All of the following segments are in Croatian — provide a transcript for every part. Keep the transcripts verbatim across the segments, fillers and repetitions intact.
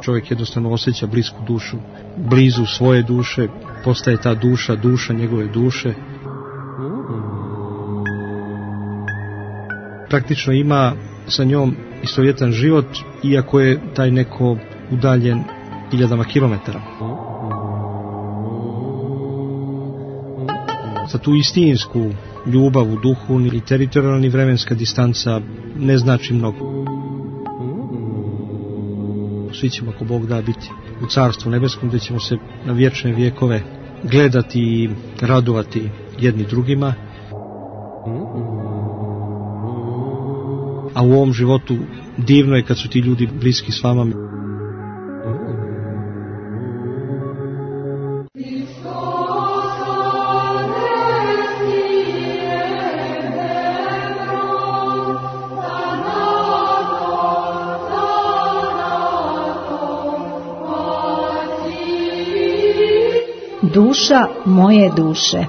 čovjek jednostavno osjeća blisku dušu, blizu svoje duše, postaje ta duša, duša njegove duše. Praktično ima sa njom istovjetan život, iako je taj neko udaljen hiljadama kilometara. Za tu istinsku ljubav u duhu ni teritorijalna ni vremenska distanca ne znači mnogo. Svi ćemo, ako Bog da, biti u Carstvu nebeskom, gdje ćemo se na vječne vjekove gledati i radovati jedni drugima. A u ovom životu divno je kad su ti ljudi bliski s vama. Duša moje duše.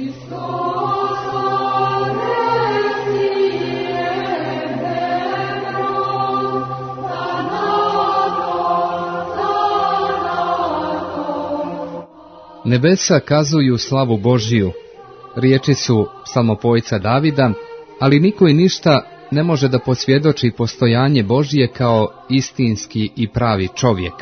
Nebesa kazuju slavu Božiju, riječi su psalmopojca Davida, ali niko i ništa ne može da posvjedoči postojanje Božije kao istinski i pravi čovjek.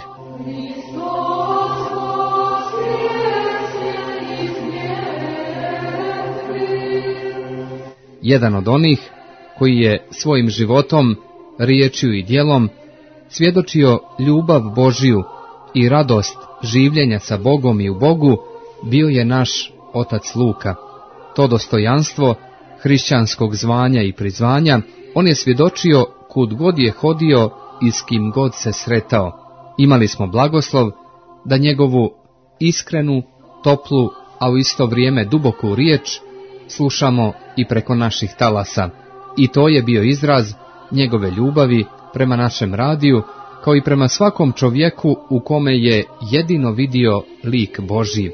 Jedan od onih koji je svojim životom, riječju i djelom svjedočio ljubav Božiju i radost življenja sa Bogom i u Bogu, bio je naš otac Luka. To dostojanstvo hrišćanskog zvanja i prizvanja on je svjedočio kud god je hodio i s kim god se sretao. Imali smo blagoslov da njegovu iskrenu, toplu, a u isto vrijeme duboku riječ slušamo i preko naših talasa. I to je bio izraz njegove ljubavi prema našem radiju, kao i prema svakom čovjeku u kome je jedino vidio lik Božji.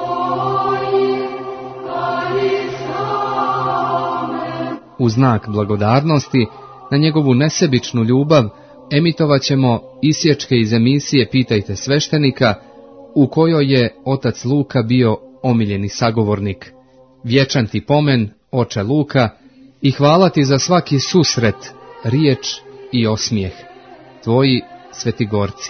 U znak blagodarnosti na njegovu nesebičnu ljubav emitovat ćemo isječke iz emisije Pitajte sveštenika, u kojoj je otac Luka bio omiljeni sagovornik. Vječan ti pomen, oče Luka, i hvala ti za svaki susret, riječ i osmijeh. Tvoji Svetigorci.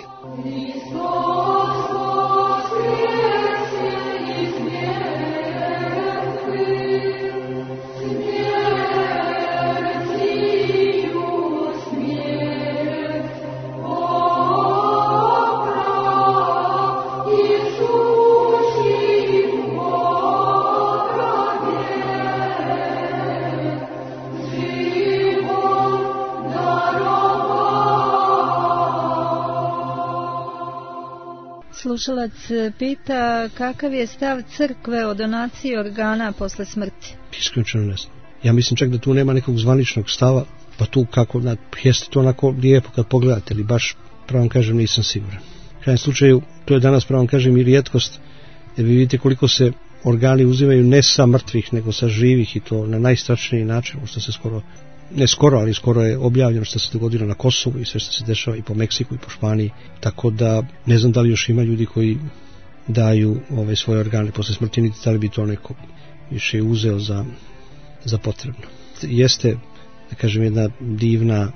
Slušalac pita kakav je stav crkve o donaciji organa posle smrti. Isključeno ne znam. Ja mislim čak da tu nema nekog zvaničnog stava, pa tu kako, na, jeste to onako lijepo kad pogledate, ali baš, pravo kažem, nisam siguran. U krajnjem slučaju, to je danas, pravo kažem, i rijetkost, jer vi vidite koliko se organi uzimaju ne sa mrtvih, nego sa živih, i to na najstračniji način, što se skoro, ne skoro, ali skoro je objavljeno što se dogodilo na Kosovu i sve što se dešava i po Meksiku i po Španiji, tako da ne znam da li još ima ljudi koji daju ove svoje organe posle smrti, niti da li bi to neko više uzeo za, za potrebno. Jeste, da kažem, jedna divna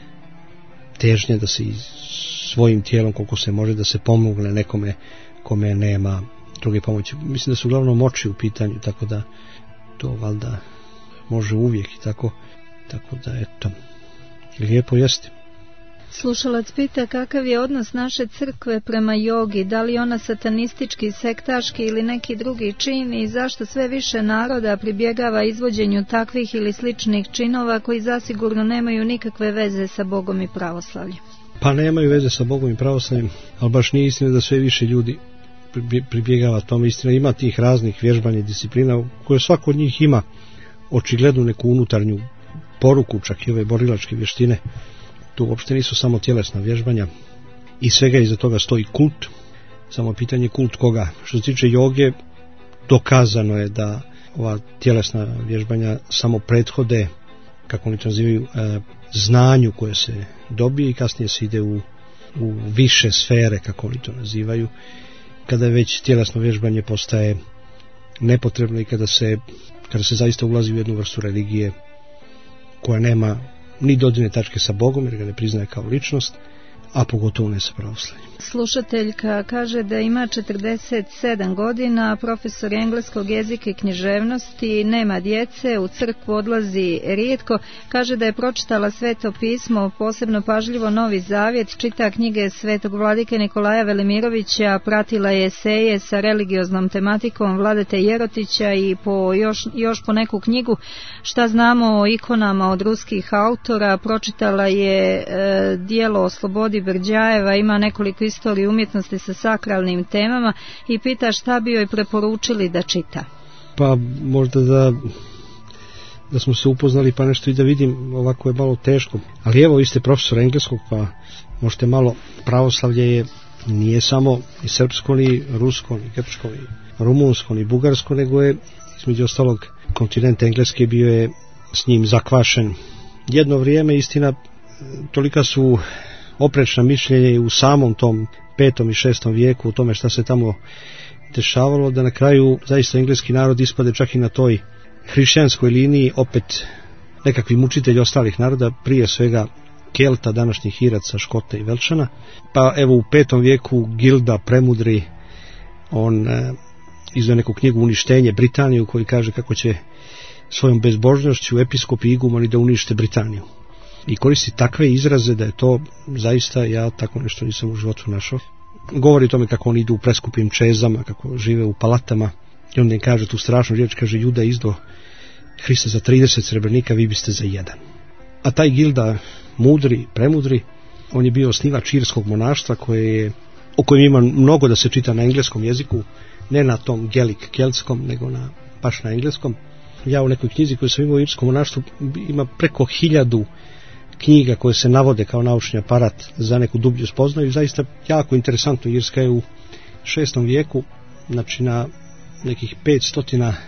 težnja da se svojim tijelom koliko se može da se pomogne nekome kome nema druge pomoći. Mislim da su uglavnom oči u pitanju, tako da to valjda može uvijek i tako. Tako da, eto, lijepo jeste. Slušalac pita kakav je odnos naše crkve prema jogi, da li ona satanistički, sektaški ili neki drugi čin i zašto sve više naroda pribjegava izvođenju takvih ili sličnih činova koji zasigurno nemaju nikakve veze sa Bogom i pravoslavljem. Pa nemaju veze sa Bogom i pravoslavljem, ali baš nije istina da sve više ljudi pribjegava tome. Istina, ima tih raznih vježbanja i disciplina koje svako od njih ima očiglednu neku unutarnju poruku, čak i ove borilačke vještine. Tu uopšte nisu samo tjelesna vježbanja i svega iza toga stoji kult, samo pitanje kult koga. Što se tiče joge, dokazano je da ova tjelesna vježbanja samo prethode, kako oni to nazivaju, znanju koje se dobije i kasnije se ide u u više sfere, kako oni to nazivaju, kada već tjelesno vježbanje postaje nepotrebno i kada se, kada se zaista ulazi u jednu vrstu religije koja nema ni dodirne tačke sa Bogom, jer ga ne priznaje kao ličnost, a pogotovo ne sa pravoslavljem. Slušateljka kaže da ima četrdeset sedam godina, profesor engleskog jezika i književnosti, nema djece, u crkvu odlazi rijetko, kaže da je pročitala Sveto pismo, posebno pažljivo Novi Zavjet, čita knjige Svetog vladike Nikolaja Velimirovića, pratila je eseje sa religioznom tematikom Vladete Jerotića i po još, još po neku knjigu Šta znamo o ikonama od ruskih autora, pročitala je e, dijelo o Slobodi Brđajeva, ima nekoliko istorije umjetnosti sa sakralnim temama i pita šta bi joj preporučili da čita. Pa možda da da smo se upoznali pa nešto i da vidim, ovako je malo teško, ali evo vi ste profesor engleskog pa možete malo, pravoslavlje je nije samo i srpsko, ni rusko, ni grčko, ni rumunsko, ni bugarsko, nego je između ostalog kontinent engleski bio je s njim zakvašen jedno vrijeme. Istina, tolika su oprečna mišljenja u samom tom petom i šestom vijeku u tome šta se tamo dešavalo, da na kraju zaista engleski narod ispade čak i na toj hrišćanskoj liniji opet nekakvi mučitelji ostalih naroda, prije svega Kelta, današnjih Iraca, Škota i Velšana. Pa evo u petom vijeku Gilda Premudri, on e, izdao neku knjigu Uništenje Britaniju, koji kaže kako će svojom bezbožnošću episkopi i igumani da unište Britaniju. I koristi takve izraze da je to zaista, ja tako nešto nisam u životu našao. Govori o tome kako oni idu u preskupim čezama, kako žive u palatama i onda im kaže tu strašnu riječ, kaže Juda izdo Hrista za trideset srebrnika, vi biste za jedan. A taj Gilda mudri, premudri, on je bio osnivač irskog monaštva koje je, o kojem ima mnogo da se čita na engleskom jeziku, ne na tom gelik keltskom, nego na, baš na engleskom. Ja u nekoj knjizi koju sam imao u irskom monaštvu ima preko hiljadu knjiga koje se navode kao naučni aparat za neku dublju spoznaju. Zaista jako interesantno. Irska je u šestom vijeku, znači na nekih petsto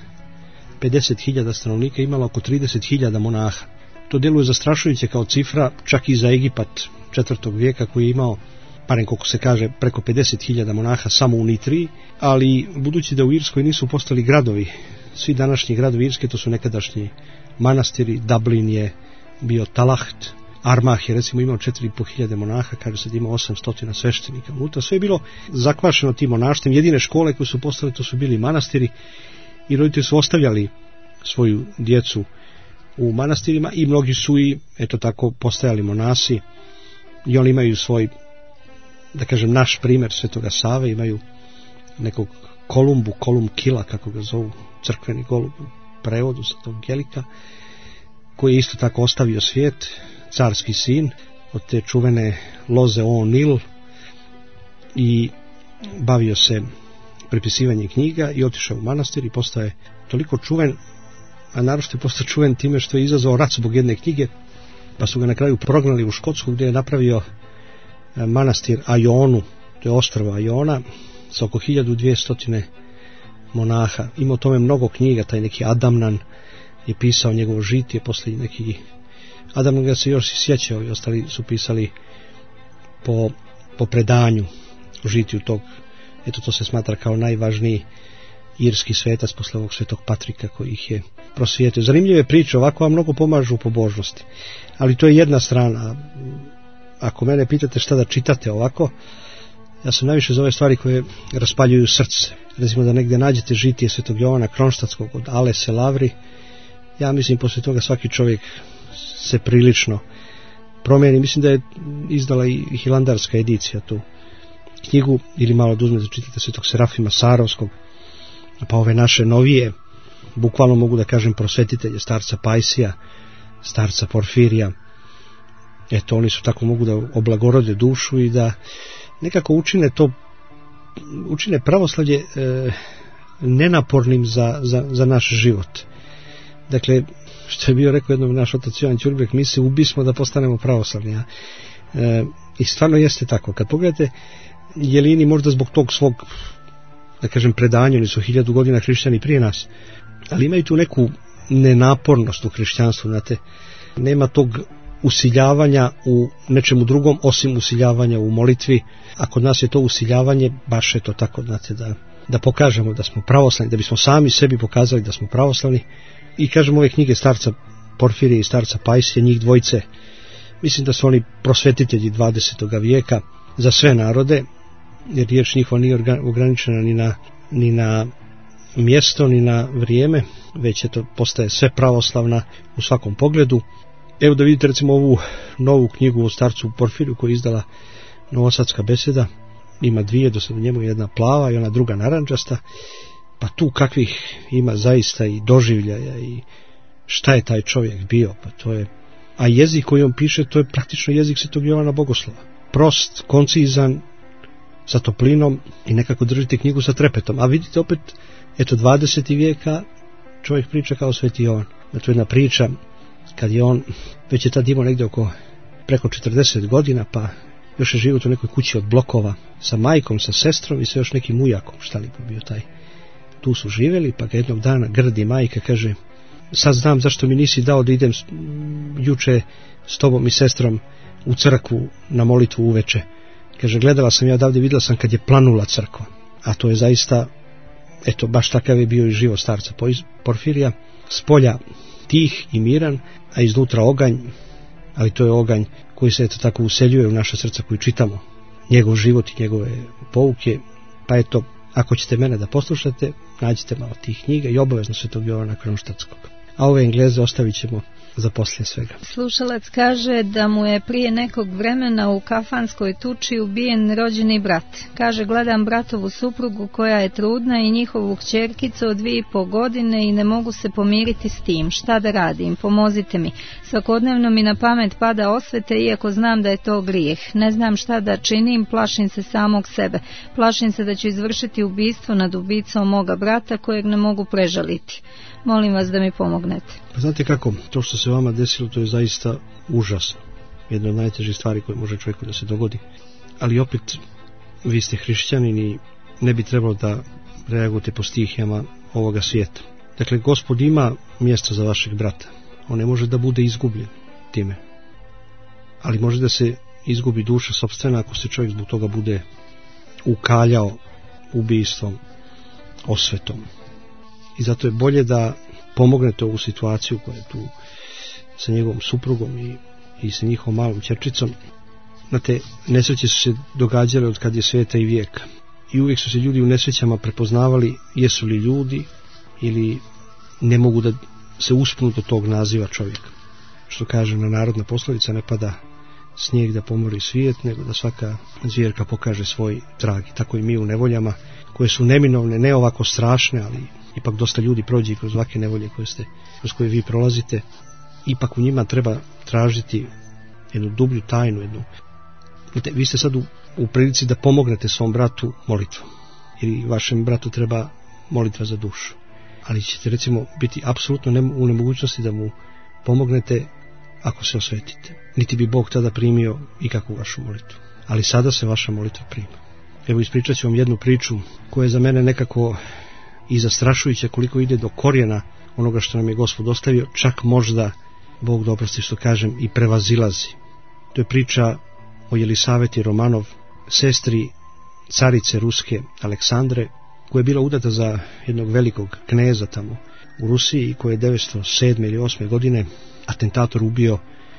pedeset hiljada stanovnika, imala oko trideset hiljada monaha. To djeluje zastrašujuće kao cifra, čak i za Egipat četvrtog vijeka koji je imao, barem koliko se kaže, preko pedeset hiljada monaha samo u Nitriji, ali budući da u Irskoj nisu postali gradovi, svi današnji gradovi Irske to su nekadašnji manastiri. Dublin je bio Talaht, Armagh je recimo imao četiri i po hiljade monaha, kaže se da ima osamsto sveštenika unutra. Sve je bilo zakvašeno tim monaštvom. Jedine škole koje su postale to su bili manastiri i roditelji su ostavljali svoju djecu u manastirima i mnogi su i eto tako postajali monasi i oni imaju svoj, da kažem, naš primjer Svetoga Save, imaju nekog Kolumbu, Kolum Kila kako ga zovu, crkveni golub u prevodu sa tog gelika, koji je isto tako ostavio svijet, carski sin od te čuvene loze O'Neill i bavio se prepisivanjem knjiga i otišao u manastir i postao je toliko čuven, a naročito je postao čuven time što je izazvao rat zbog jedne knjige, pa su ga na kraju prognali u Škotsku gdje je napravio manastir Ajonu, to je ostrvo Ajona, sa oko hiljadu dvjesto monaha. Ima o tome mnogo knjiga, taj neki Adamnan je pisao njegovo žitije, poslije neki Adamnan ga se još i sjećao i ostali su pisali po, po predanju o žitiju tog, eto to se smatra kao najvažniji irski svetac posle ovog Svetog Patrika koji ih je prosvijetio. Zanimljive priče, ovako vam mnogo pomažu u pobožnosti, ali to je jedna strana. Ako mene pitate šta da čitate ovako, ja sam najviše za ove stvari koje raspaljuju srce. Recimo da negdje nađete žitije Svetog Jovana Kronštatskog od Alese Lavri, ja mislim poslije toga svaki čovjek se prilično promijeni. Mislim da je izdala i hilandarska edicija tu knjigu, ili malo da uzmete čitate Svetog Serafima Sarovskog, pa ove naše novije, bukvalno mogu da kažem prosvetitelje, starca Pajsija, starca Porfirija. Eto, oni su tako mogu da oblagorode dušu i da nekako učine to, učine pravoslavlje e, nenapornim za, za, za naš život. Dakle, što je bio rekao jednom naš otac Jovan Ćurbrek, mi se ubismo da postanemo pravoslavni. E, I stvarno jeste tako. Kad pogledate, Jelini možda zbog tog svog, da kažem, predanja, oni su hiljadu godina hrišćani prije nas, ali imaju tu neku nenapornost u hrišćanstvu, znate, nema tog usiljavanja u nečemu drugom osim usiljavanja u molitvi, a kod nas je to usiljavanje baš je to tako, znate, da, da pokažemo da smo pravoslavni, da bismo sami sebi pokazali da smo pravoslavni. I kažemo, ove knjige starca Porfirije i starca Pajsija, njih dvojice, mislim da su oni prosvetitelji dvadesetog vijeka za sve narode, jer riječ njihova nije ograničena ni na, ni na mjesto, ni na vrijeme, već je to postaje sve pravoslavna u svakom pogledu. Evo da vidite recimo ovu novu knjigu o starcu Porfiriju koju je izdala Novosadska beseda, ima dvije, do sada njemu jedna plava i ona druga narančasta, pa tu kakvih ima zaista i doživljaja i šta je taj čovjek bio, pa to je, a jezik koji on piše, to je praktično jezik Svetog Jovana Bogoslova, prost, koncizan, sa toplinom i nekako držite knjigu sa trepetom, a vidite opet, eto dvadeseti vijeka čovjek priča kao Sveti Jovan, to je jedna priča kad je on, već je tad imao negdje oko preko četrdeset godina, pa još je živio u nekoj kući od blokova sa majkom, sa sestrom i sa još nekim ujakom, šta li bi bio taj. Tu su živjeli, pa ga jednog dana grdi majka, kaže, sad znam zašto mi nisi dao da idem juče s tobom i sestrom u crkvu na molitvu uveče. Kaže, gledala sam ja odavde, vidjela sam kad je planula crkva. A to je zaista, eto, baš takav je bio i život starca Porfirija, s polja tih i miran, a iznutra oganj, ali to je oganj koji se eto tako useljuje u naša srca koji čitamo, njegov život i njegove pouke. Pa eto, ako ćete mene da poslušate, nađite malo tih knjiga i obavezno Svetog Jovana Kronštatskog. A ove Engleze ostavit ćemo za poslije svega. Slušalac kaže da mu je prije nekog vremena u kafanskoj tuči ubijen rođeni brat. Kaže, gledam bratovu suprugu koja je trudna i njihovu kćerkicu od dvije i po godine i ne mogu se pomiriti s tim. Šta da radim? Pomozite mi. Svakodnevno mi na pamet pada osvete, iako znam da je to grijeh. Ne znam šta da činim, plašim se samog sebe. Plašim se da ću izvršiti ubistvo nad ubicom moga brata kojeg ne mogu prežaliti. Molim vas da mi pomognete. Pa znate kako, to što se vama desilo, to je zaista užasno. Jedna od najtežih stvari koje može čovjeku da se dogodi. Ali opet, vi ste hrišćanin i ne bi trebalo da reagujete po stihijama ovoga svijeta. Dakle, Gospod ima mjesto za vašeg brata. On ne može da bude izgubljen time. Ali može da se izgubi duša sopstvena ako se čovjek zbog toga bude ukaljao ubijstvom, osvetom. I zato je bolje da pomognete ovu situaciju koja je tu sa njegovom suprugom i, i sa njihovom malom ćerčicom. Znate, nesreće su se događale od kad je svijeta i vijeka. I uvijek su se ljudi u nesrećama prepoznavali jesu li ljudi ili ne mogu da se uspnu do tog naziva čovjeka. Što kaže na narodna poslovica, ne pada snijeg da pomori svijet, nego da svaka zvjerka pokaže svoj trag. I tako i mi u nevoljama koje su neminovne, ne ovako strašne, ali ipak dosta ljudi prođe kroz ovakve nevolje koje ste, kroz koje vi prolazite. Ipak u njima treba tražiti jednu dublju tajnu, jednu. Vi ste sad u, u prilici da pomognete svom bratu molitvom, jer vašem bratu treba molitva za dušu. Ali ćete recimo biti apsolutno u nemogućnosti da mu pomognete ako se osvetite. Niti bi Bog tada primio ikakvu vašu molitvu. Ali sada se vaša molitva prima. Evo, ispričat ću vam jednu priču koja je za mene nekako i zastrašujuća, koliko ide do korijena onoga što nam je Gospod ostavio, čak možda, Bog da oprosti što kažem, i prevazilazi. To je priča o Jelisaveti Romanov, sestri carice ruske Aleksandre, koja je bila udata za jednog velikog kneza tamo u Rusiji i koja je devetsto sedme ili osme godine atentator ubio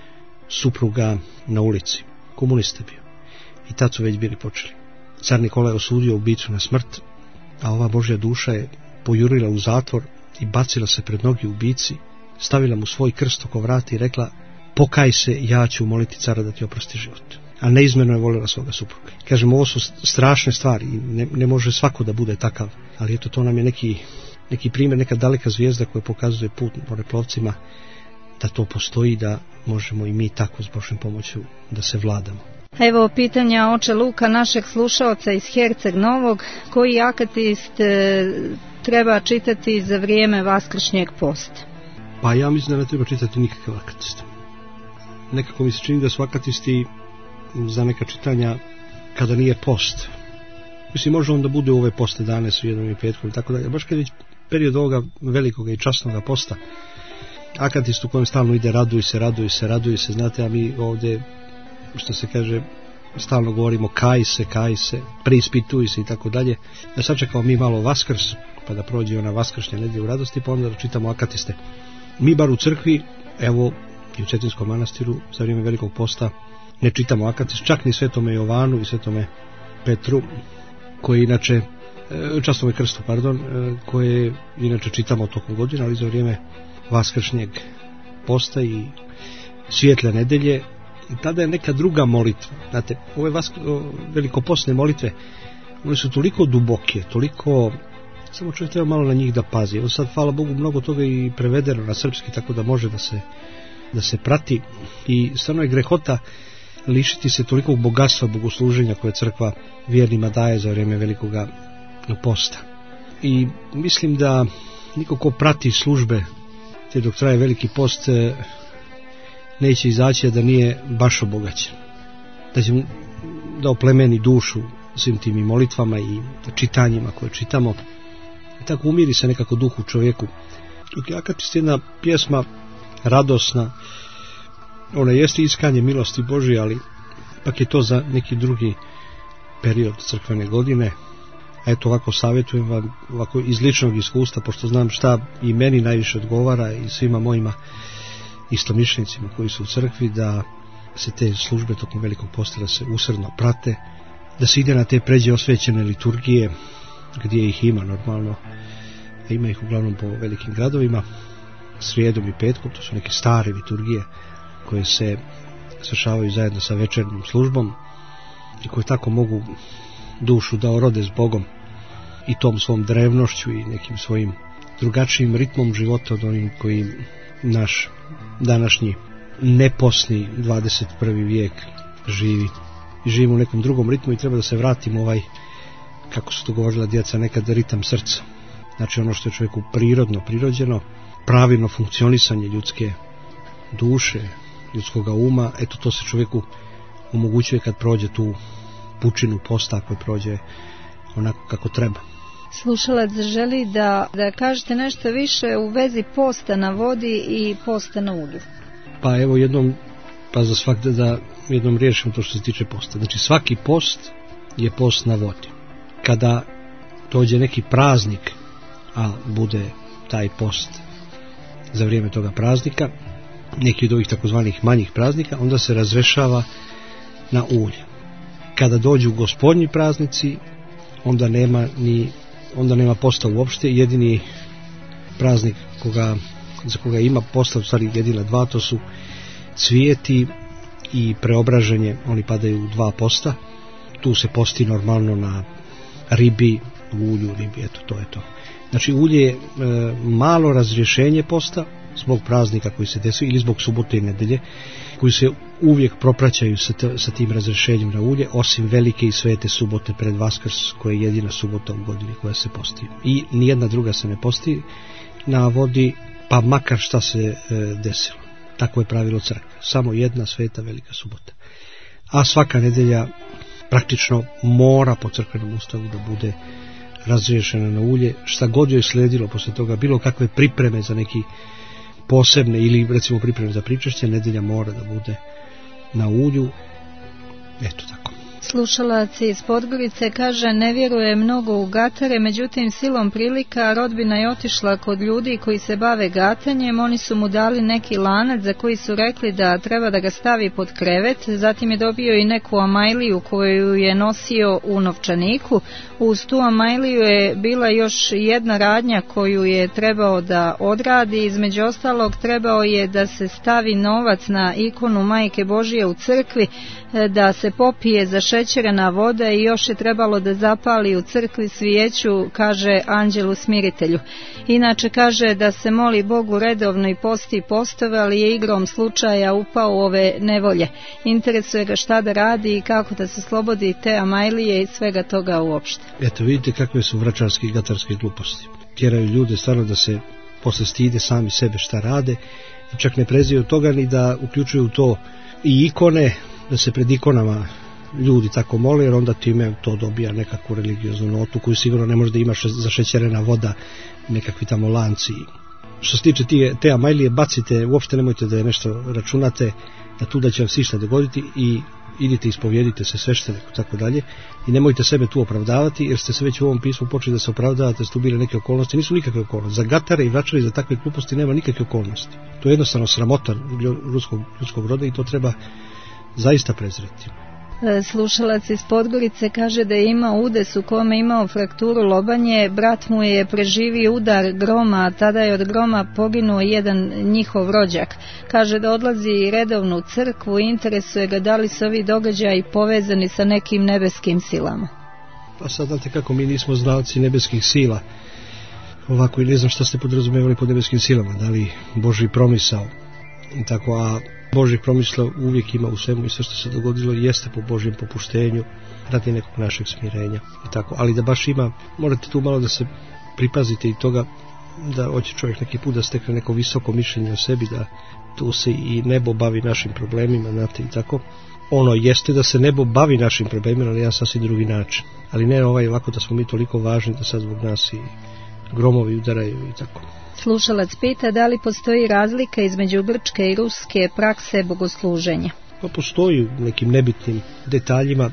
supruga na ulici. Komunista bio. I tad su već bili počeli. Car Nikola je osudio ubicu na smrt, a ova Božja duša je pojurila u zatvor i bacila se pred nogi ubici, stavila mu svoj krst oko vrata i rekla: pokaj se, ja ću moliti cara da ti oprosti život. A neizmjerno je voljela svoga supruga. Kažem, ovo su strašne stvari i ne, ne može svako da bude takav, ali eto, to nam je neki, neki primjer, neka daleka zvijezda koja pokazuje put moreplovcima da to postoji, da možemo i mi tako s Božjom pomoću da se vladamo. Evo pitanja oče Luka, našeg slušaoca iz Herceg Novog, koji akatist e, treba čitati za vrijeme vaskršnjeg posta? Pa ja mislim da ne treba čitati nikakav akatist. Nekako mi se čini da su akatisti za neka čitanja kada nije post. Mislim, može on da bude u ove poste dane su jednom i petkom i tako dalje. Baš kad je period ovoga velikoga i časnoga posta, akatist u kojem stalno ide raduj se, raduj se, raduj se, znate, a mi ovdje, što se kaže, stalno govorimo kaj se, kaj se, preispituj se i tako dalje. Da sačekamo mi malo Vaskrs, pa da prođe ona vaskršnja nedjelja u radosti, pa onda da čitamo akatiste. Mi bar u crkvi, evo i u Cetinskom manastiru, za vrijeme Velikog posta ne čitamo akatist, čak ni Svetome Jovanu i Svetome Petru, koji inače, Častome Krstu, pardon, koje inače čitamo tokom godina, ali za vrijeme vaskršnjeg posta i svijetle nedelje, i tada je neka druga molitva. Znate, ove vask... velikopostne molitve, one su toliko duboke, toliko, samo čovjek treba malo na njih da pazi. Evo sad, hvala Bogu, mnogo toga i prevedeno na srpski, tako da može da se, da se prati, i stvarno je grehota lišiti se tolikog bogatstva bogosluženja koje crkva vjernima daje za vrijeme Velikoga posta. I mislim da niko ko prati službe te dok traje Veliki post neće izaći da nije baš obogaćen, da će mu da oplemeni dušu svim tim i molitvama i čitanjima koje čitamo, i tako umiri se nekako duh u čovjeku. Akatist je jedna pjesma radosna, ona jeste iskanje milosti Božje, ali pak je to za neki drugi period crkvene godine. A eto, ovako savjetujem vam, ovako iz ličnog iskustva, pošto znam šta i meni najviše odgovara i svima mojima istomišljenicima koji su u crkvi, da se te službe tokom Velikog posta da se usredno prate, da se ide na te pređe osvećene liturgije gdje ih ima normalno, a ima ih uglavnom po velikim gradovima, srijedom i petkom, to su neke stare liturgije koje se svršavaju zajedno sa večernjom službom i koje tako mogu dušu da orode s Bogom i tom svom drevnošću i nekim svojim drugačijim ritmom života od onim koji naš današnji neposni dvadeset prvi vijek živi. I živimo u nekom drugom ritmu i treba da se vratimo ovaj, kako su to govorila djeca nekad, ritam srca. Znači ono što je čovjeku prirodno, prirođeno, pravilno funkcionisanje ljudske duše, ljudskoga uma, eto to se čovjeku omogućuje kad prođe tu pučinu posta, ako prođe onako kako treba. Slušalac želi da, da kažete nešto više u vezi posta na vodi i posta na ulju. Pa evo jednom, pa za svakde da jednom riješimo to što se tiče posta. Znači svaki post je post na vodi. Kada dođe neki praznik, a bude taj post za vrijeme toga praznika, neki od ovih takozvanih manjih praznika, onda se razrešava na ulje. Kada dođu gospodnji praznici, onda nema ni onda nema posta uopšte. Jedini praznik koga, za koga ima posta, u stvari jedina dva, to su cvijeti i preobraženje, oni padaju u dva posta. Tu se posti normalno na ribi, ulju, ribi, eto to je to. Znači ulje je e, malo razrješenje posta zbog praznika koji se desuje ili zbog subote i nedelje, koji se uvijek propraćaju sa, t- sa tim razrješenjem na ulje, osim velike i svete subote pred Vaskrs, koja je jedina subota u godini koja se posti. I nijedna druga se ne posti na vodi, pa makar šta se e, desilo. Tako je pravilo crkve. Samo jedna sveta velika subota. A svaka nedelja praktično mora po crkvenom ustavu da bude razriješena na ulje, šta god joj sledilo posle toga, bilo kakve pripreme za neki posebne ili recimo pripreme za pričešće, nedelja mora da bude na ulju. Eto tako. Slušalac iz Podgorice kaže, ne vjeruje mnogo u gatare, međutim silom prilika rodbina je otišla kod ljudi koji se bave gatanjem, oni su mu dali neki lanac za koji su rekli da treba da ga stavi pod krevet, zatim je dobio i neku amajliju koju je nosio u novčaniku, uz tu amajliju je bila još jedna radnja koju je trebao da odradi, između ostalog trebao je da se stavi novac na ikonu Majke Božije u crkvi, da se popije zašećerena voda i još je trebalo da zapali u crkvi svijeću, kaže anđelu smiritelju. Inače kaže da se moli Bogu redovno i posti postove, ali je igrom slučaja upao u ove nevolje. Interesuje ga šta da radi i kako da se slobodi te amajlije i svega toga uopšte. Eto vidite kakve su vračarske i gatarske gluposti. Tjeraju ljude stvarno da se posle stide sami sebe šta rade i čak ne preziju od toga ni da uključuju to i ikone, da se pred ikonama ljudi tako mole, jer onda time to dobija nekakvu religioznu notu koju sigurno ne može da ima zašećerena voda, nekakvi tamo lanci što se tiče tije, te amajlije, bacite, uopšte nemojte da je nešto računate, da tu da će vam se išta dogoditi i idite, ispovjedite se svešteniku, tako dalje, i nemojte sebe tu opravdavati, jer ste se već u ovom pismu počeli da se opravdavate, ste tu bile neke okolnosti, nisu nikakve okolnosti. Za gatare i vračare, za takve gluposti nema nikakve okolnosti. To je jednostavno sramota ljudskog, ljudskog roda i to treba zaista prezreti. Slušalac iz Podgorice kaže da je imao udes u kome imao frakturu lobanje, brat mu je preživio udar groma, a tada je od groma poginuo jedan njihov rođak. Kaže da odlazi redovno u crkvu i interesuje ga da li su ovi događaji povezani sa nekim nebeskim silama. Pa sad znate kako mi nismo znalci nebeskih sila, ovako i ne znam šta ste podrazumevali pod nebeskim silama, da li Božji promisao i tako, a Božjih promisla uvijek ima u svemu i sve što se dogodilo jeste po Božjem popuštenju radi nekog našeg smirenja i tako, ali da baš ima, morate tu malo da se pripazite i toga da hoće čovjek neki put da stekne neko visoko mišljenje o sebi, da tu se i nebo bavi našim problemima, znate, i tako. Ono jeste da se nebo bavi našim problemima na jedan sasvim drugi način, ali ne ovaj ovako da smo mi toliko važni da sad zbog nas i gromovi udaraju i tako. Slušalac pita da li postoji razlika između grčke i ruske prakse bogosluženja. Pa postoji u nekim nebitnim detaljima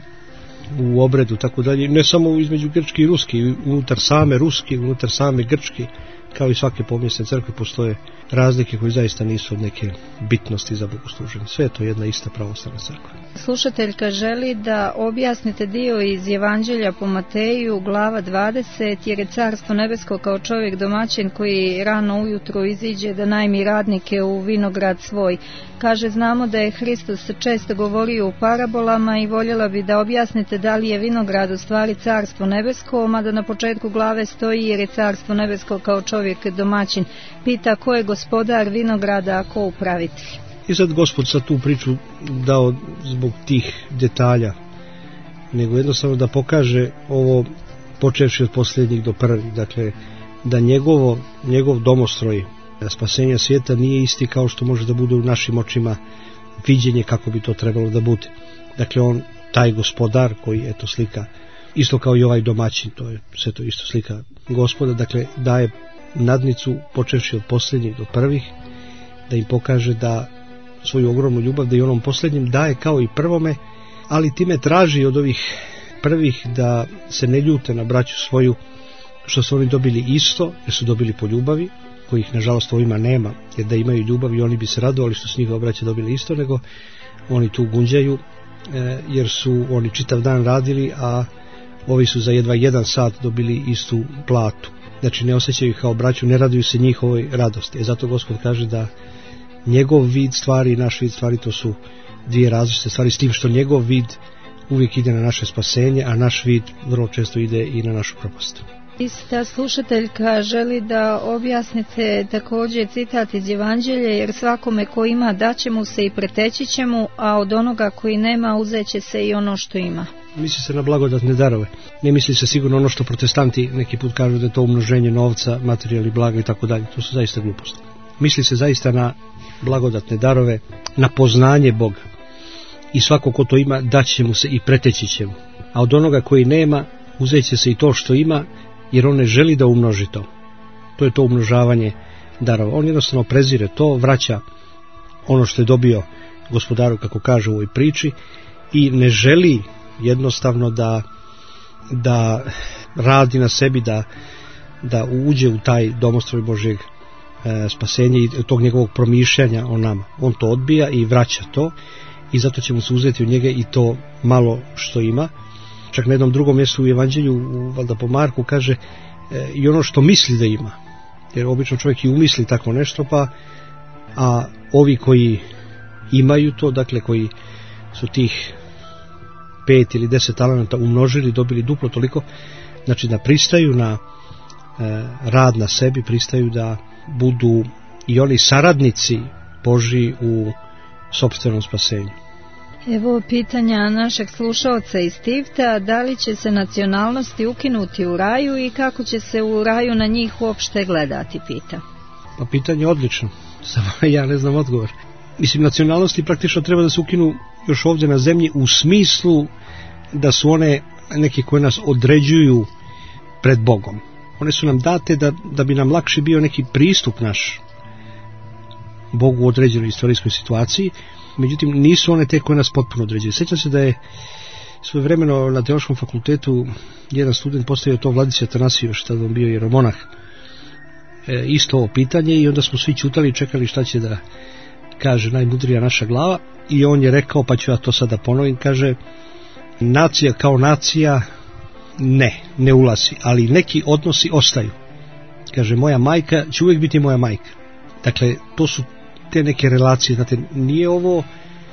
u obredu, tako dalje, ne samo između grčke i ruske, unutar same ruske, unutar same grčke, kao i svake pomjesne crkve postoje razlike koje zaista nisu od neke bitnosti za bogosluženje. Sve je to jedna ista pravoslavna crkva. Slušateljka želi da objasnite dio iz Evanđelja po Mateju, glava dvadeset, jer je Carstvo nebesko kao čovjek domaćin koji rano ujutro iziđe da najmi radnike u vinograd svoj. Kaže, znamo da je Hristos često govorio u parabolama i voljela bi da objasnite da li je vinograd u stvari Carstvo nebesko, mada na početku glave stoji jer je Carstvo nebesko kao čovjek domaćin. Pita ko je gospodar vinograda, a ko upravitelj. I sad Gospod sa tu priču dao zbog tih detalja, nego jednostavno da pokaže ovo počevši od posljednjih do prvih, dakle da njegovo, njegov domostroj spasenja svijeta nije isti kao što može da bude u našim očima viđenje kako bi to trebalo da bude. Dakle on, taj gospodar koji eto slika, isto kao i ovaj domaćin, to je sve to isto slika Gospoda, dakle daje nadnicu počevši od posljednjih do prvih, da im pokaže da svoju ogromnu ljubav, da i onom posljednjem daje kao i prvome, ali time traži od ovih prvih da se ne ljute na braću svoju što su oni dobili isto, jer su dobili po ljubavi, kojih nažalost ovima nema, jer da imaju ljubav i oni bi se radovali što su njihova braća dobili isto, nego oni tu gunđaju, jer su oni čitav dan radili, a ovi su za jedva jedan sat dobili istu platu. Znači ne osjećaju ih kao braću, ne raduju se njihovoj radosti. E zato Gospod kaže da njegov vid stvari i naš vid stvari to su dvije različite stvari, s tim što njegov vid uvijek ide na naše spasenje, a naš vid vrlo često ide i na našu propast. Ista slušateljka želi da objasnite također citat iz Evanđelja, jer svakome ko ima daće mu se i preteći će mu, a od onoga koji nema uzeće se i ono što ima. Misli se na blagodatne darove. Ne misli se sigurno ono što protestanti neki put kažu da je to umnoženje novca, materijali, blaga i tako dalje. To su zaista gluposti. Misli se zaista na blagodatne darove, na poznanje Boga. I svako ko to ima daće mu se i preteći će mu. A od onoga koji nema uzeće se i to što ima, jer on ne želi da umnoži to. To je to umnožavanje darova. On jednostavno prezire to, vraća ono što je dobio gospodaru, kako kaže u ovoj priči, i ne želi jednostavno da, da radi na sebi, da, da uđe u taj domostroj Božjeg e, spasenja i tog njegovog promišljanja o nama. On to odbija i vraća to, i zato će mu se uzeti od njega i to malo što ima. Čak na jednom drugom mjestu u Evanđelju, u, valjda po Marku, kaže e, i ono što misli da ima. Jer obično čovjek i umisli tako nešto, pa a ovi koji imaju to, dakle koji su tih pet ili deset talenata umnožili, dobili duplo toliko, znači da pristaju na e, rad na sebi, pristaju da budu i oni saradnici Božji u sopstvenom spasenju. Evo pitanja našeg slušalca iz Tivta, da li će se nacionalnosti ukinuti u raju i kako će se u raju na njih uopšte gledati, pita. Pa pitanje je odlično, samo ja ne znam odgovor. Mislim, nacionalnosti praktično treba da se ukinu još ovdje na zemlji u smislu da su one neke koje nas određuju pred Bogom. one su nam date da, da bi nam lakše bio neki pristup naš Bogu u određenoj istorijskoj situaciji, međutim nisu one te koje nas potpuno određuju. Sjećam se da je svojevremeno na Teološkom fakultetu jedan student postavio to Vladici Atanasijoš, tada on bio jeromonah, e, isto ovo pitanje, i onda smo svi ćutali i čekali šta će da kaže najmudrija naša glava, i on je rekao, pa ću ja to sada ponovim, kaže, nacija kao nacija ne, ne ulazi, ali neki odnosi ostaju. Kaže, moja majka će uvijek biti moja majka. Dakle, to su te neke relacije, znate, nije ovo,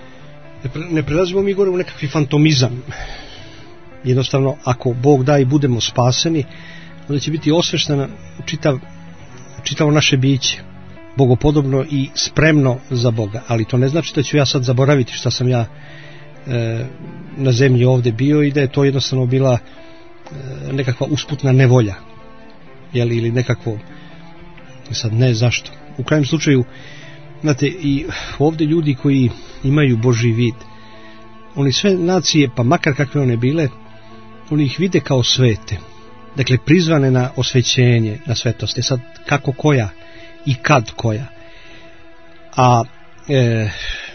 ne prelazimo mi gore u nekakvi fantomizam. Jednostavno, ako Bog da i budemo spaseni, onda će biti osveštena čitav, čitavo naše biće, bogopodobno i spremno za Boga. Ali to ne znači da ću ja sad zaboraviti šta sam ja e, na zemlji ovdje bio, i da je to jednostavno bila e, nekakva usputna nevolja, jel, ili nekakvo, sad ne zašto. U krajem slučaju, znate, i ovdje ljudi koji imaju Božji vid, oni sve nacije, pa makar kakve one bile, oni ih vide kao svete, dakle prizvane na osvećenje, na svetost. E sad, kako koja i kad koja. A e,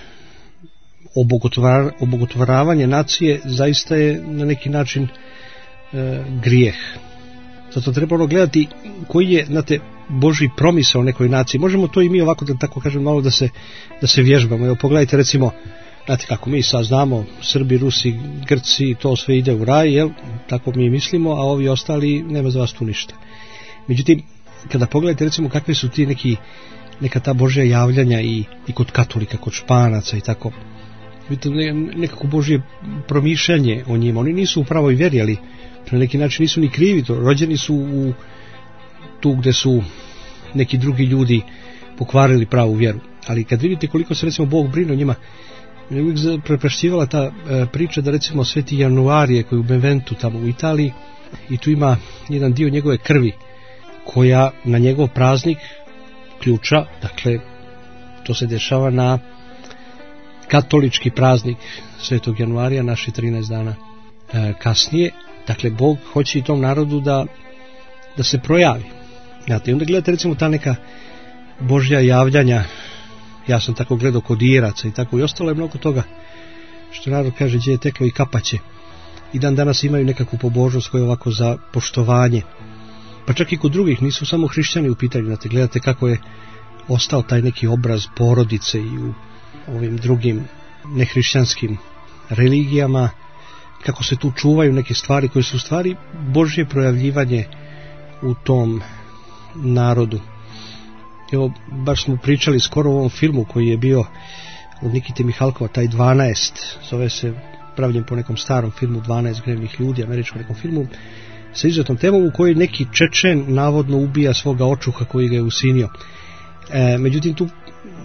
obogotvar, obogotvaravanje nacije zaista je na neki način e, grijeh. Zato treba ono gledati koji je, znate, Božji promisao o nekoj naciji. Možemo to i mi ovako, da tako kažem, malo da se, da se vježbamo. Evo, pogledajte recimo, znate kako mi sad znamo, Srbi, Rusi, Grci, to sve ide u raj, jel? Tako mi mislimo, a ovi ostali, nema za vas tu ništa. Međutim, kada pogledajte recimo kakve su ti neki, neka ta Božja javljanja i, i kod katolika, kod Španaca i tako, vidite, nekako Božje promišljanje o njima. Oni nisu u pravoj vjeri, ali na neki način nisu ni krivi, to rođeni su u tu gde su neki drugi ljudi pokvarili pravu vjeru. Ali kad vidite koliko se recimo Bog brine o njima, je uvijek preprašćivala ta e, priča da recimo Sveti Januarije koji je u Benventu tamo u Italiji, i tu ima jedan dio njegove krvi koja na njegov praznik ključa, dakle to se dešava na katolički praznik Svetog Januarija, naši trinaest dana e, kasnije. Dakle, Bog hoće i tom narodu da, da se projavi. Znate, i onda gledate recimo ta neka Božja javljanja, ja sam tako gledao kod Iraca i tako, i ostalo je mnogo toga, što narod kaže, gdje je teklo i kapaće. I dan danas imaju nekakvu pobožnost koja je ovako za poštovanje. Pa čak i kod drugih, nisu samo hrišćani u pitanju. Znate, gledate kako je ostao taj neki obraz porodice i u ovim drugim nehrišćanskim religijama, kako se tu čuvaju neke stvari koje su u stvari Božje projavljivanje u tom narodu. Evo, baš smo pričali skoro o ovom filmu koji je bio od Nikite Mihalkova, taj dvanaest, zove se, pravljen po nekom starom filmu, dvanaest gnevnih ljudi, američkom nekom filmu, sa izuzetnom temom u kojoj neki Čečen navodno ubija svoga očuha koji ga je usinio. E, međutim, tu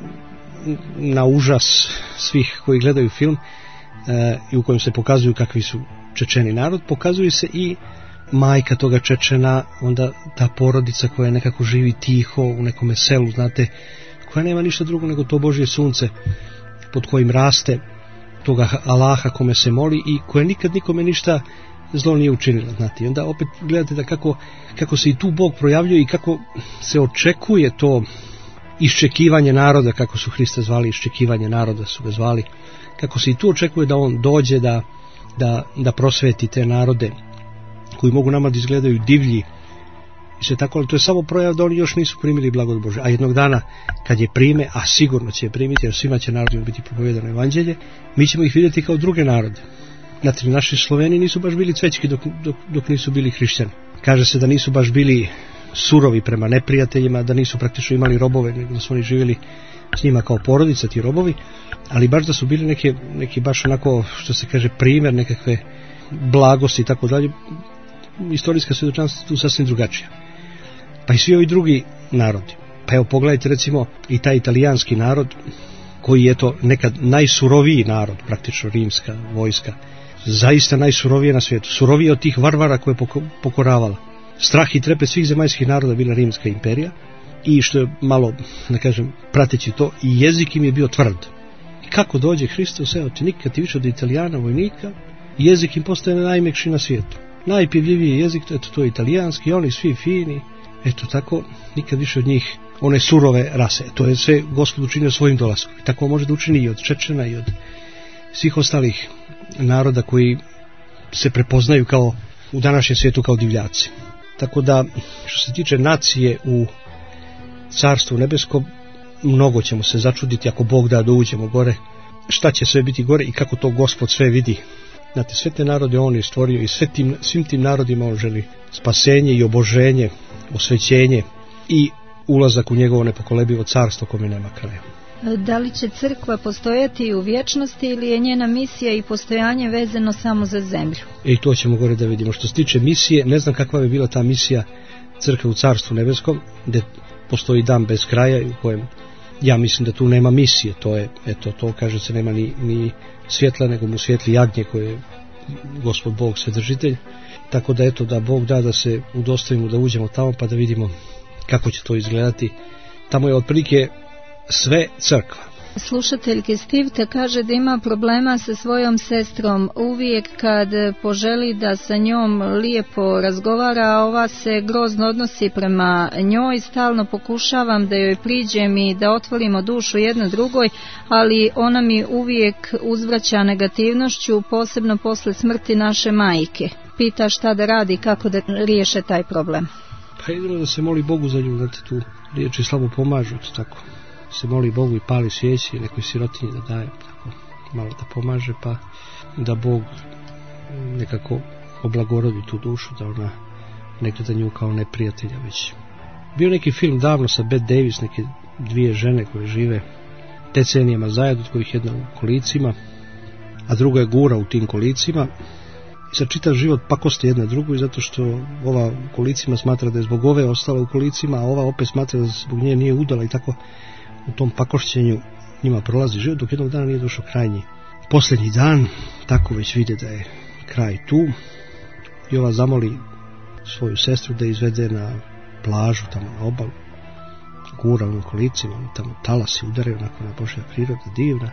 na užas svih koji gledaju film, e, i u kojem se pokazuju kakvi su Čečeni narod, pokazuje se i majka toga Čečena, onda ta porodica koja nekako živi tiho u nekome selu, znate, koja nema ništa drugo nego to Božje sunce pod kojim raste, toga Allaha kome se moli, i koja nikad nikome ništa zlo nije učinila, znate. I onda opet gledate da kako, kako se i tu Bog projavljuje i kako se očekuje to iščekivanje naroda, kako su Hrista zvali, iščekivanje naroda su ga zvali, kako se i tu očekuje da on dođe da, da, da prosveti te narode koji mogu nama da izgledaju divlji i sve tako, ali to je samo projav da oni još nisu primili blagodat Božje. A jednog dana kad je prime, a sigurno će je primiti, jer svima će narodima biti propovedano evanđelje, mi ćemo ih vidjeti kao druge narode. Znate, naši Sloveni nisu baš bili cvećki dok, dok, dok nisu bili hrišćani. Kaže se da nisu baš bili surovi prema neprijateljima, da nisu praktično imali robove, nego da su oni živjeli s njima kao porodica, ti robovi, ali baš da su bili neke, neki baš onako, što se kaže, primjer nekakve blagosti i tako dalje. Istorijska svjedočanstva tu sasvim drugačija. Pa i svi ovi drugi narodi. Pa evo, pogledajte recimo i taj italijanski narod, koji je to nekad najsuroviji narod, praktično rimska vojska, zaista najsurovije na svijetu, surovije od tih varvara koje je pokoravala. Strah i trepet svih zemaljskih naroda bila Rimska imperija, i što je malo, da kažem, prateći to, i jezik im je bio tvrd. I kako dođe Hristos, evo ti nikad ti više od Italijana vojnika, jezik im postaje najmekši na svijetu. najpjevljiviji jezik, eto to je italijanski, oni svi fini, eto tako, nikad više od njih one surove rase. To je sve Gospod učinio svojim dolaskom. I tako može da učini i od Čečena i od svih ostalih naroda koji se prepoznaju kao u današnjem svijetu kao divljaci. Tako da, što se tiče nacije u Carstvu nebeskom, mnogo ćemo se začuditi ako Bog da da uđemo gore, šta će sve biti gore i kako to Gospod sve vidi. Znate, sve te narode on je stvorio i sve tim, svim tim narodima on želi spasenje i oboženje, osvećenje i ulazak u njegovo nepokolebivo carstvo kome nema kraja. Da li će crkva postojati u vječnosti ili je njena misija i postojanje vezano samo za zemlju? I to ćemo gore da vidimo. Što se tiče misije, ne znam kakva bi bila ta misija crkve u Carstvu nebeskom, gdje postoji dan bez kraja i u kojem ja mislim da tu nema misije. To je, eto, to kaže se nema ni, ni svjetla, nego mu svijetli jagnje koje je Gospod Bog Svedržitelj. Tako da eto, da Bog da da se udostojimo da uđemo tamo pa da vidimo kako će to izgledati. Tamo je otprilike sve crkva. Slušateljke Stivte kaže da ima problema sa svojom sestrom. Uvijek kad poželi da sa njom lijepo razgovara, a ova se grozno odnosi prema njoj. Stalno pokušavam da joj priđem i da otvorimo dušu jedna drugoj, ali ona mi uvijek uzvraća negativnošću, posebno posle smrti naše majke. Pita šta da radi, kako da riješe taj problem. Pa idemo da se moli Bogu za nju, znate, tu riječi slabo pomažu, tako. Se moli Bogu i pali svijeći i nekoj sirotinji da daje, tako, malo da pomaže, pa da Bog nekako oblagorodi tu dušu, da ona ne gleda nju kao neprijatelja već. Bio neki film davno sa Bette Davis, neke dvije žene koje žive decenijama zajedno, od kojih jedna u kolicima, a druga je gura u tim kolicima. I sad čitav život pakosti jedna drugu, i zato što ova u kolicima smatra da je zbog ove ostala u kolicima, a ova opet smatra da zbog nje nije udala, i tako u tom pakošćenju njima prolazi život, dok jednog dana nije došao krajnji posljednji dan, tako već vide da je kraj tu, i ova zamoli svoju sestru da izvede na plažu, tamo na obalu, gura u kolicima, tamo talasi udaraju, onako na Božja priroda divna,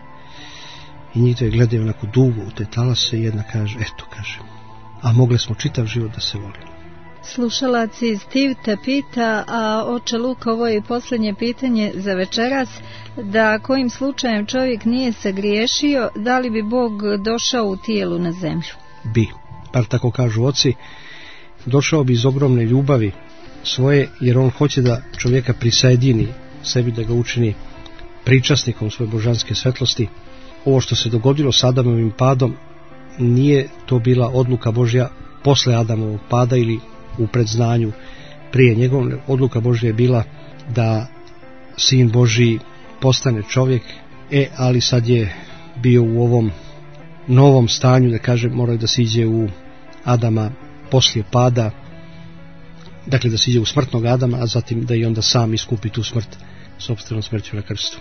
i njih dve gledaju onako dugo u te talase, i jedna kaže, eto, kaže, a mogli smo čitav život da se volimo. Slušalac iz Tivta pita, a oče Luka, ovo je posljednje pitanje za večeras, da kojim slučajem čovjek nije sagriješio, da li bi Bog došao u tijelu na zemlju? Bi, par tako kažu oci, došao bi iz ogromne ljubavi svoje, jer on hoće da čovjeka prisajedini sebi, da ga učini pričasnikom svoje božanske svetlosti. Ovo što se dogodilo s Adamovim padom, nije to bila odluka Božja posle Adamovog pada ili u predznanju prije njegov. Odluka Božja je bila da Sin Božji postane čovjek, e, ali sad je bio u ovom novom stanju, da kažem, morao da siđe u Adama poslije pada, dakle da siđe u smrtnog Adama, a zatim da i onda sam iskupi tu smrt sopstvenom smrću na krstu.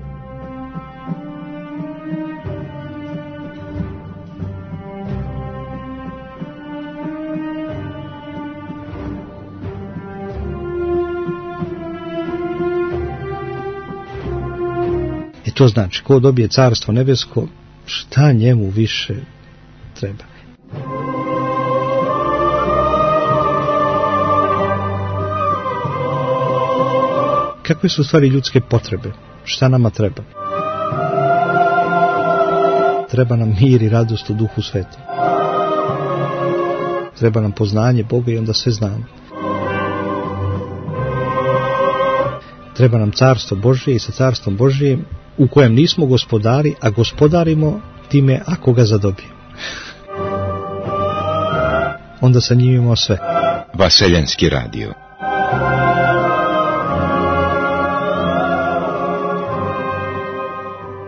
To znači, ko dobije carstvo nebesko, šta njemu više treba? Kakve su stvari ljudske potrebe? Šta nama treba? Treba nam mir i radost u Duhu Svetom. Treba nam poznanje Boga i onda sve znamo. Treba nam carstvo Božje i sa carstvom Božjim u kojem nismo gospodari, a gospodarimo time ako ga zadobijemo. Onda sa njim imamo sve. Vaseljenski radio.